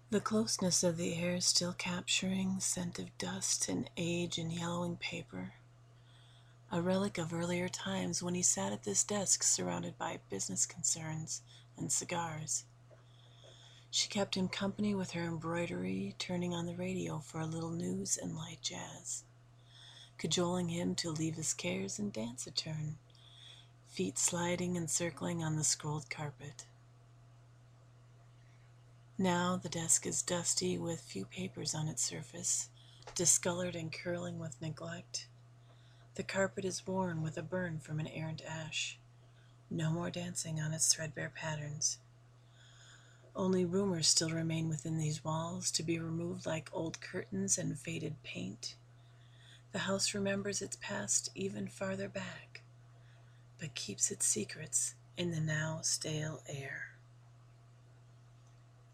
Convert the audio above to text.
The closeness of the air still capturing scent of dust and age and yellowing paper, a relic of earlier times when he sat at this desk surrounded by business concerns and cigars. She kept him company with her embroidery, turning on the radio for a little news and light jazz, cajoling him to leave his cares and dance a turn, feet sliding and circling on the scrolled carpet. Now the desk is dusty with few papers on its surface, discolored and curling with neglect. The carpet is worn with a burn from an errant ash. No more dancing on its threadbare patterns. Only rumors still remain within these walls, to be removed like old curtains and faded paint. The house remembers its past even farther back, but keeps its secrets in the now stale air.